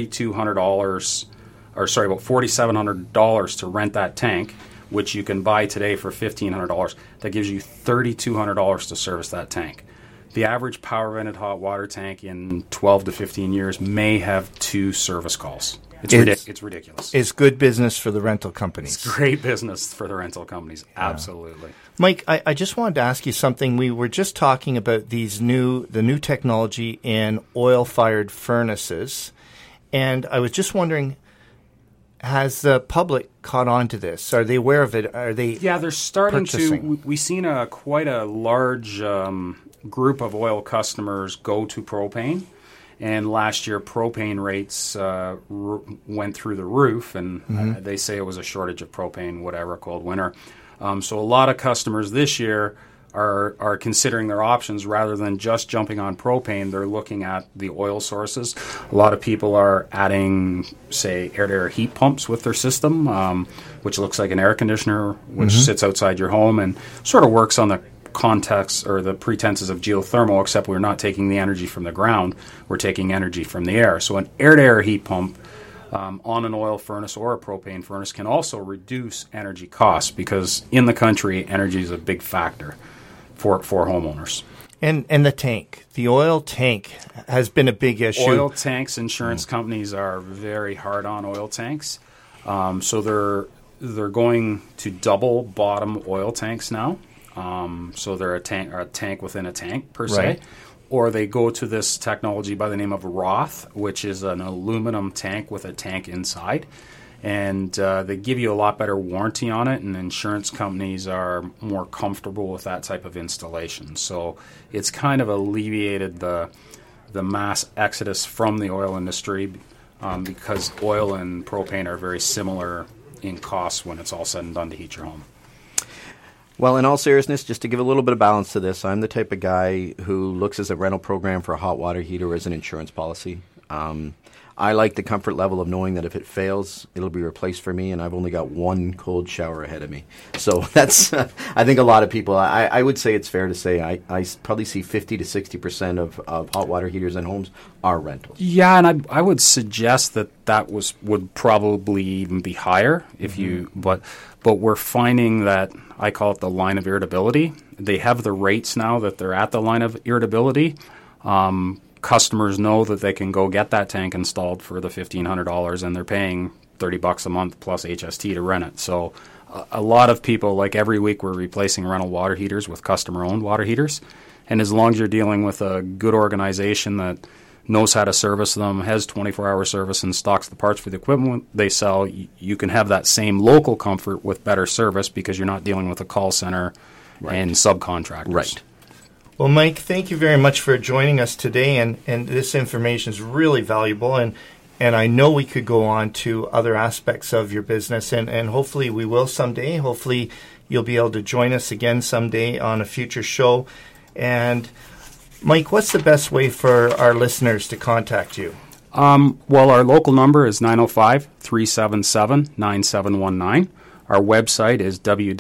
$4,700 to rent that tank, which you can buy today for $1,500. That gives you $3,200 to service that tank. the average power-vented hot water tank in 12 to 15 years may have 2 service calls. It's ridiculous. It's good business for the rental companies. It's great business for the rental companies. Absolutely. Mike, I just wanted to ask you something. We were just talking about the new technology in oil-fired furnaces, and I was just wondering, has the public caught on to this? Are they aware of it? Are they they're starting purchasing? We've seen quite a large group of oil customers go to propane. And last year, propane rates went through the roof, and they say it was a shortage of propane, whatever, cold winter. So a lot of customers this year are considering their options rather than just jumping on propane. They're looking at the oil sources. A lot of people are adding, say, air-to-air heat pumps with their system, which looks like an air conditioner, which sits outside your home and sort of works on the context or the pretenses of geothermal, except we're not taking the energy from the ground, we're taking energy from the air. So an air-to-air heat pump on an oil furnace or a propane furnace can also reduce energy costs, because in the country, energy is a big factor for homeowners. And the oil tank has been a big issue. Oil tanks, insurance companies are very hard on oil tanks. So they're going to double bottom oil tanks now. So they're a tank within a tank, per se. Right. Or they go to this technology by the name of Roth, which is an aluminum tank with a tank inside. And they give you a lot better warranty on it, and insurance companies are more comfortable with that type of installation. So it's kind of alleviated the mass exodus from the oil industry, because oil and propane are very similar in cost when it's all said and done to heat your home. Well, in all seriousness, just to give a little bit of balance to this, I'm the type of guy who looks as a rental program for a hot water heater as an insurance policy. I like the comfort level of knowing that if it fails, it'll be replaced for me, and I've only got one cold shower ahead of me. So that's, I think a lot of people, I would say it's fair to say I probably see 50 to 60% of hot water heaters in homes are rentals. Yeah, and I would suggest that would probably even be higher if you, but we're finding that, I call it the line of irritability. They have the rates now that they're at the line of irritability. Customers know that they can go get that tank installed for the $1,500, and they're paying $30 a month plus HST to rent it. So a lot of people, like every week, we're replacing rental water heaters with customer-owned water heaters. And as long as you're dealing with a good organization that knows how to service them, has 24-hour service, and stocks the parts for the equipment they sell, you can have that same local comfort with better service, because you're not dealing with a call center and subcontractors. Right. Well, Mike, thank you very much for joining us today, and this information is really valuable, and I know we could go on to other aspects of your business, and hopefully we will someday. Hopefully you'll be able to join us again someday on a future show. And Mike, what's the best way for our listeners to contact you? Well, our local number is 905-377-9719. Our website is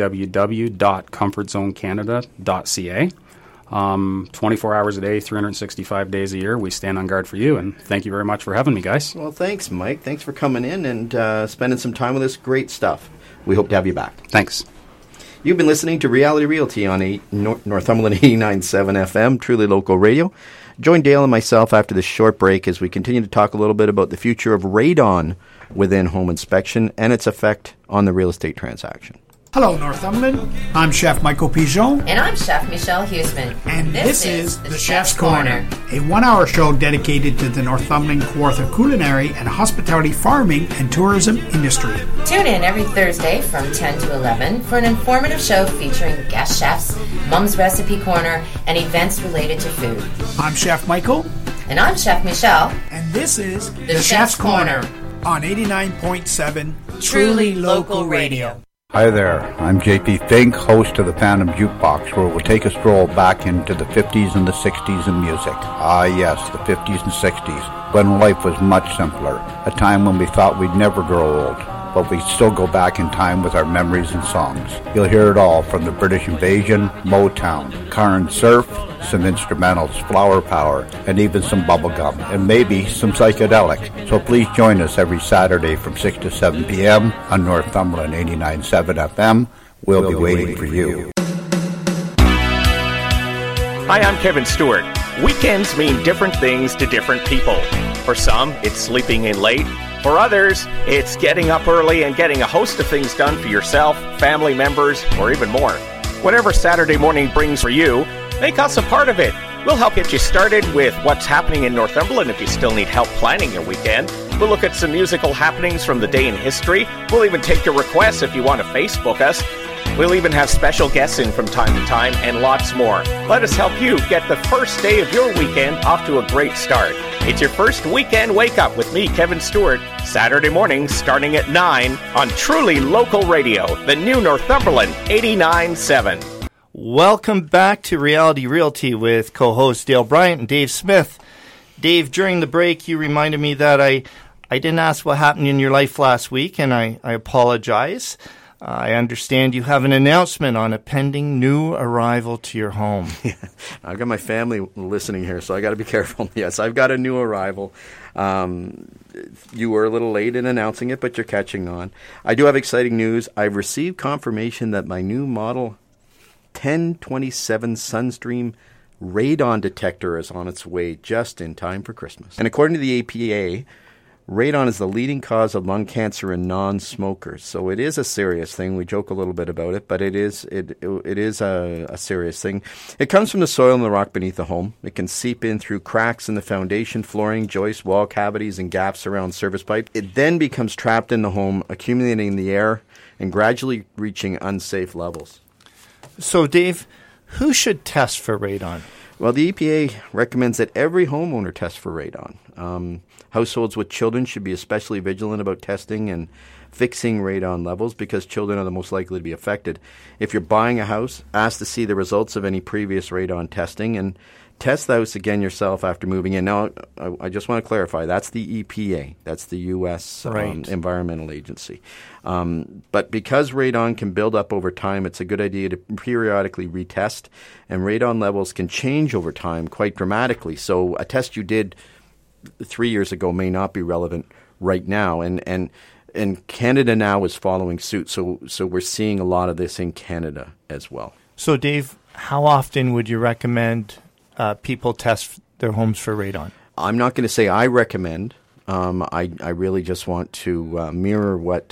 www.comfortzonecanada.ca. 24 hours a day, 365 days a year, we stand on guard for you, and thank you very much for having me, guys. Well, thanks, Mike. Thanks for coming in and spending some time with us. Great stuff. We hope to have you back. Thanks. You've been listening to Reality Realty on Northumberland 89.7 FM, truly local radio. Join Dale and myself after this short break as we continue to talk a little bit about the future of radon within home inspection and its effect on the real estate transaction. Hello, Northumberland. I'm Chef Michael Pigeon. And I'm Chef Michelle Huseman. And this is The Chef's Corner, a one-hour show dedicated to the Northumberland Kawartha culinary and hospitality farming and tourism industry. Tune in every Thursday from 10 to 11 for an informative show featuring guest chefs, Mom's Recipe Corner, and events related to food. I'm Chef Michael. And I'm Chef Michelle. And this is The Chef's Corner on 89.7 Truly Local Radio. Hi there, I'm JP Fink, host of the Phantom Jukebox, where we'll take a stroll back into the 50s and the 60s in music. Ah yes, the 50s and 60s, when life was much simpler, a time when we thought we'd never grow old, but we still go back in time with our memories and songs. You'll hear it all from the British Invasion, Motown, car and surf, some instrumentals, flower power, and even some bubblegum, and maybe some psychedelic. So please join us every Saturday from 6 to 7 p.m. on Northumberland 89.7 FM. We'll be waiting for you. Hi, I'm Kevin Stewart. Weekends mean different things to different people. For some, it's sleeping in late. For others, it's getting up early and getting a host of things done for yourself, family members, or even more. Whatever Saturday morning brings for you, make us a part of it. We'll help get you started with what's happening in Northumberland if you still need help planning your weekend. We'll look at some musical happenings from the day in history. We'll even take your requests if you want to Facebook us. We'll even have special guests in from time to time and lots more. Let us help you get the first day of your weekend off to a great start. It's your first weekend wake up with me, Kevin Stewart, Saturday morning starting at 9 on Truly Local Radio, the new Northumberland 89.7. Welcome back to Reality Realty with co-hosts Dale Bryant and Dave Smith. Dave, during the break, you reminded me that I didn't ask what happened in your life last week, and I apologize. I understand you have an announcement on a pending new arrival to your home. Yeah, I've got my family listening here, so I got to be careful. Yes, I've got a new arrival. You were a little late in announcing it, but you're catching on. I do have exciting news. I've received confirmation that my new model 1027 Sunstream radon detector is on its way just in time for Christmas. And according to the APA, radon is the leading cause of lung cancer in non-smokers. So it is a serious thing. We joke a little bit about it, but it is a serious thing. It comes from the soil and the rock beneath the home. It can seep in through cracks in the foundation, flooring, joists, wall cavities, and gaps around service pipe. It then becomes trapped in the home, accumulating in the air and gradually reaching unsafe levels. So, Dave, who should test for radon? Well, the EPA recommends that every homeowner test for radon. Households with children should be especially vigilant about testing and fixing radon levels because children are the most likely to be affected. If you're buying a house, ask to see the results of any previous radon testing and test the house again yourself after moving in. Now, I just want to clarify, that's the EPA. That's the U.S. Environmental Agency. But because radon can build up over time, it's a good idea to periodically retest, and radon levels can change over time quite dramatically. So a test you did 3 years ago may not be relevant right now, and Canada now is following suit. So we're seeing a lot of this in Canada as well. So, Dave, how often would you recommend people test their homes for radon? I'm not going to say I recommend. I really just want to mirror what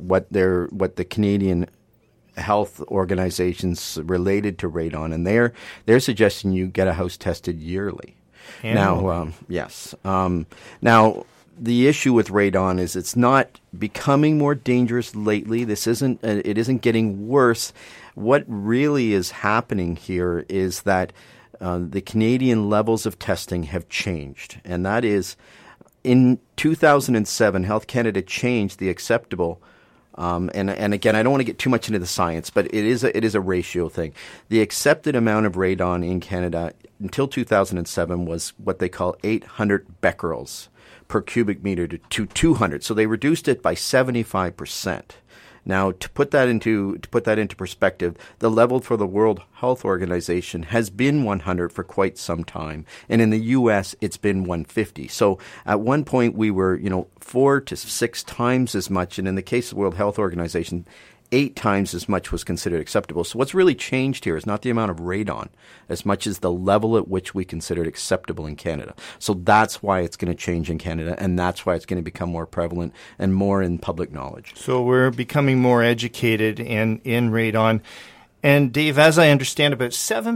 the Canadian health organizations related to radon, and they're suggesting you get a house tested yearly. Now, yes. Now, the issue with radon is it's not becoming more dangerous lately. It isn't getting worse. What really is happening here is that the Canadian levels of testing have changed, and that is in 2007, Health Canada changed the acceptable. And again, I don't want to get too much into the science, but it is a ratio thing. The accepted amount of radon in Canada until 2007 was what they call 800 becquerels per cubic meter to 200. So they reduced it by 75%. Now, to put that into perspective, the level for the World Health Organization has been 100 for quite some time, and in the U.S. it's been 150. So at one point we were, 4 to 6 times as much, and in the case of the World Health Organization, 8 times as much was considered acceptable. So what's really changed here is not the amount of radon as much as the level at which we consider it acceptable in Canada. So that's why it's going to change in Canada, and that's why it's going to become more prevalent and more in public knowledge. So we're becoming more educated in radon. And Dave, as I understand, about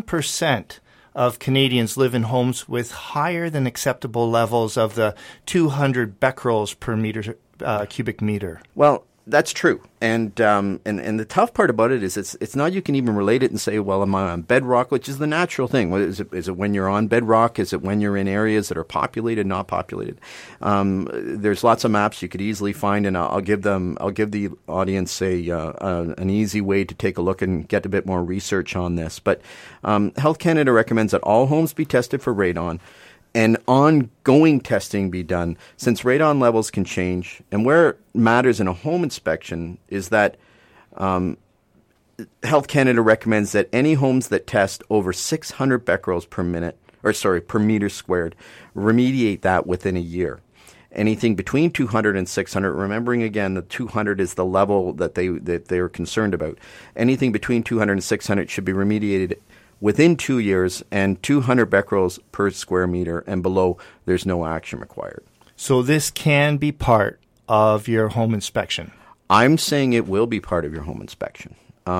7% of Canadians live in homes with higher than acceptable levels of the 200 becquerels per cubic meter. Well, that's true, and the tough part about it is it's not you can even relate it and say, well, am I on bedrock, which is the natural thing. Is it when you're on bedrock? Is it when you're in areas that are populated, not populated? There's lots of maps you could easily find, and I'll give the audience an easy way to take a look and get a bit more research on this. But Health Canada recommends that all homes be tested for radon, and ongoing testing be done, since radon levels can change. And where it matters in a home inspection is that Health Canada recommends that any homes that test over 600 becquerels per meter squared, remediate that within a year. Anything between 200 and 600, remembering again that 200 is the level that they are concerned about. Anything between 200 and 600 should be remediated within 2 years and 200 becquerels per square meter and below, there's no action required. So this can be part of your home inspection. I'm saying it will be part of your home inspection.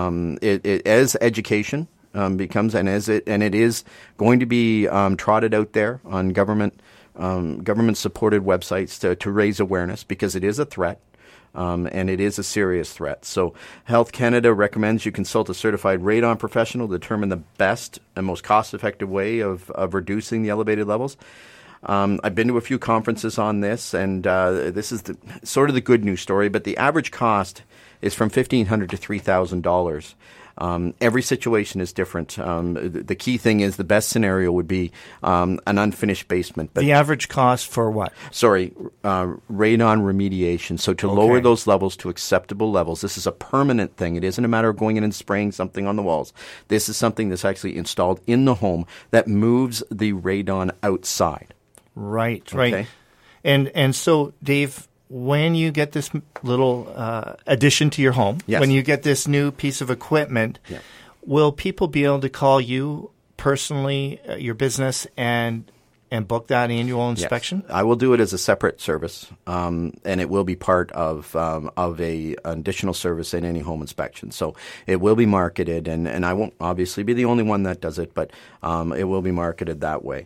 It as education becomes, and it is going to be trotted out there on government supported websites to raise awareness, because it is a threat. And it is a serious threat. So Health Canada recommends you consult a certified radon professional to determine the best and most cost-effective way of reducing the elevated levels. I've been to a few conferences on this, and this is sort of the good news story, but the average cost is from $1,500 to $3,000. Every situation is different. The key thing is the best scenario would be an unfinished basement. But the average cost for what? Sorry, radon remediation. So to lower those levels to acceptable levels. This is a permanent thing. It isn't a matter of going in and spraying something on the walls. This is something that's actually installed in the home that moves the radon outside. Right, right. And so, Dave, when you get this little addition to your home, when you get this new piece of equipment, will people be able to call you personally, your business, and book that annual inspection? Yes. I will do it as a separate service, and it will be part of a additional service in any home inspection. So it will be marketed, and I won't obviously be the only one that does it, but it will be marketed that way.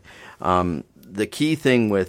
The key thing with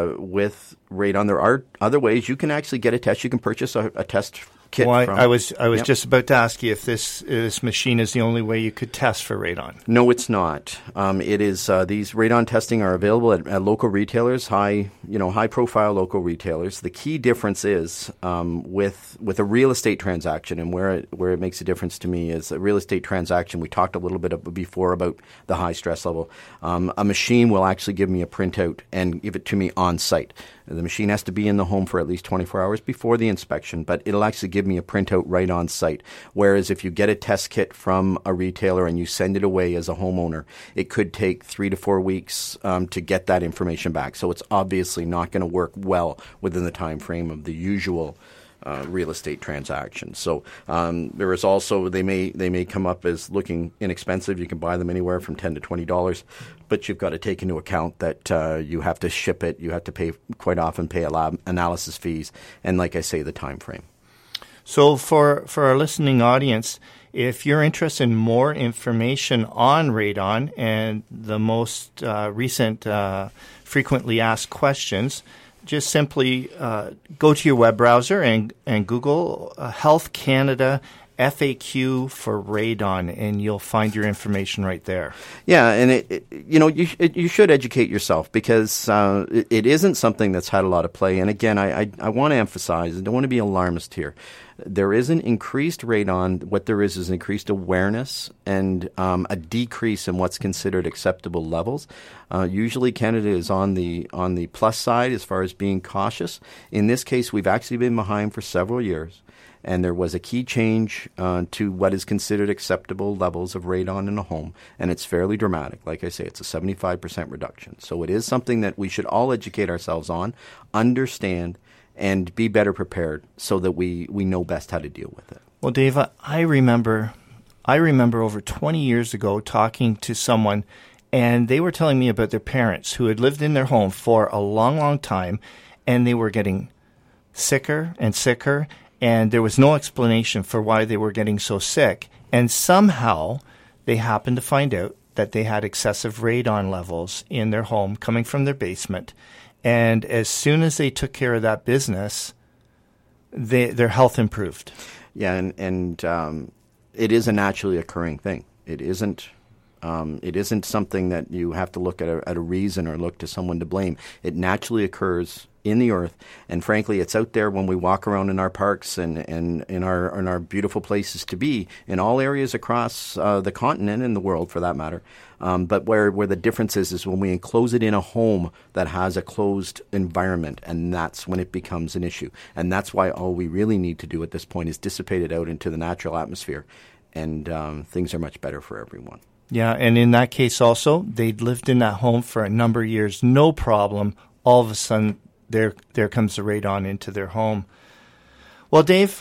radon, there are other ways you can actually get a test. You can purchase a test kit. Well, I was just about to ask you if this machine is the only way you could test for radon. No, it's not. It is these radon testing are available at local retailers, high profile local retailers. The key difference is with a real estate transaction, and where it makes a difference to me is a real estate transaction. We talked a little bit before about the high stress level. A machine will actually give me a printout and give it to me on site. The machine has to be in the home for at least 24 hours before the inspection, but it'll actually give me a printout right on site. Whereas if you get a test kit from a retailer and you send it away as a homeowner, it could take 3 to 4 weeks to get that information back. So it's obviously not going to work well within the time frame of the usual real estate transaction. So there is also they may come up as looking inexpensive. You can buy them anywhere from $10 to $20, but you've got to take into account that you have to ship it. You have to pay lab analysis fees, and like I say, the time frame. So for our listening audience, if you're interested in more information on radon and the most recent frequently asked questions, just simply go to your web browser and Google Health Canada FAQ for radon, and you'll find your information right there. Yeah, and you should educate yourself, because it isn't something that's had a lot of play. And again, I want to emphasize, I don't want to be alarmist here. There is an increased radon. What there is increased awareness and a decrease in what's considered acceptable levels. Usually Canada is on the plus side as far as being cautious. In this case, we've actually been behind for several years, and there was a key change to what is considered acceptable levels of radon in a home, and it's fairly dramatic. Like I say, it's a 75% reduction. So it is something that we should all educate ourselves on, understand, and be better prepared so that we know best how to deal with it. Well, Dave, I remember over 20 years ago talking to someone, and they were telling me about their parents who had lived in their home for a long, long time, and they were getting sicker and sicker, and there was no explanation for why they were getting so sick. And somehow they happened to find out that they had excessive radon levels in their home coming from their basement. And as soon as they took care of that business, their health improved. Yeah, and it is a naturally occurring thing. It isn't something that you have to look at a reason or look to someone to blame. It naturally occurs in the earth, and frankly, it's out there when we walk around in our parks and in our beautiful places to be in all areas across the continent and the world, for that matter. But where the difference is when we enclose it in a home that has a closed environment, and that's when it becomes an issue. And that's why all we really need to do at this point is dissipate it out into the natural atmosphere, and things are much better for everyone. Yeah, and in that case also, they'd lived in that home for a number of years, no problem. All of a sudden, there comes the radon into their home. Well, Dave,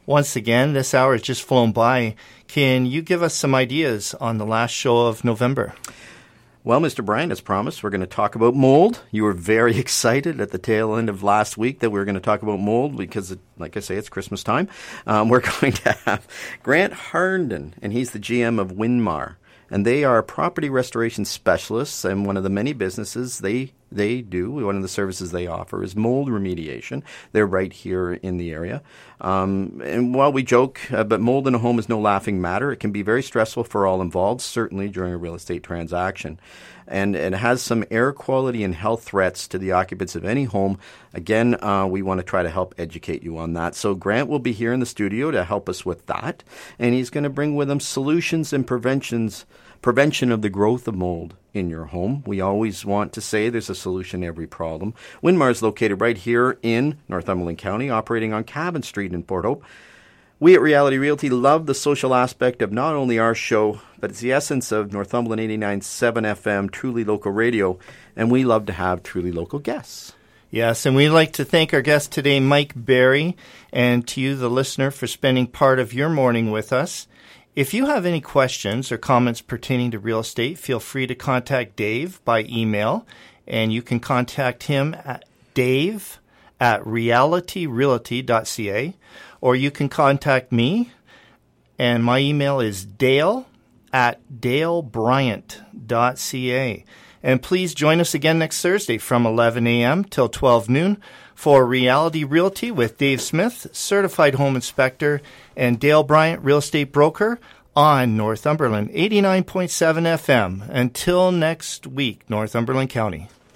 once again, this hour has just flown by. Can you give us some ideas on the last show of November? Well, Mr. Bryant, as promised, we're going to talk about mold. You were very excited at the tail end of last week that we were going to talk about mold because, like I say, it's Christmas time. We're going to have Grant Harnden, and he's the GM of Winmar. And they are property restoration specialists, and one of the many businesses they do, one of the services they offer is mold remediation. They're right here in the area. And while we joke, but mold in a home is no laughing matter. It can be very stressful for all involved, certainly during a real estate transaction. And it has some air quality and health threats to the occupants of any home. Again, we want to try to help educate you on that. So Grant will be here in the studio to help us with that. And he's going to bring with him solutions and prevention of the growth of mold in your home. We always want to say there's a solution to every problem. Winmar is located right here in Northumberland County, operating on Cabin Street in Port Hope. We at Reality Realty love the social aspect of not only our show, but it's the essence of Northumberland 89.7 FM, truly local radio, and we love to have truly local guests. Yes, and we'd like to thank our guest today, Mike Barry, and to you, the listener, for spending part of your morning with us. If you have any questions or comments pertaining to real estate, feel free to contact Dave by email, and you can contact him at dave@realityrealty.ca, or you can contact me, and my email is dale@dalebryant.ca. And please join us again next Thursday from 11 a.m. till 12 noon for Reality Realty with Dave Smith, Certified Home Inspector, and Dale Bryant, Real Estate Broker, on Northumberland 89.7 FM. Until next week, Northumberland County.